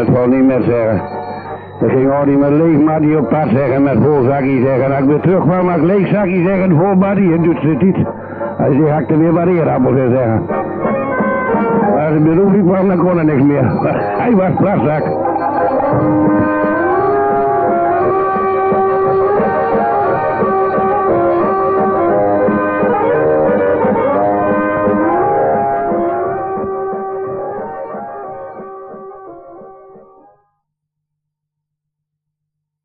het wel niet meer zeggen. Dan ging al die met leeg Maddy op pad zeggen, met vol zakkie zeggen. En als ik weer terugkwam, mag ik leeg zakkie zeggen, vol Maddy, en doet ze het niet. Hij zei, hakte weer wat eerappels in zeggen. Maar als ik beroep kwam, dan kon er niks meer. Hij was plaszak.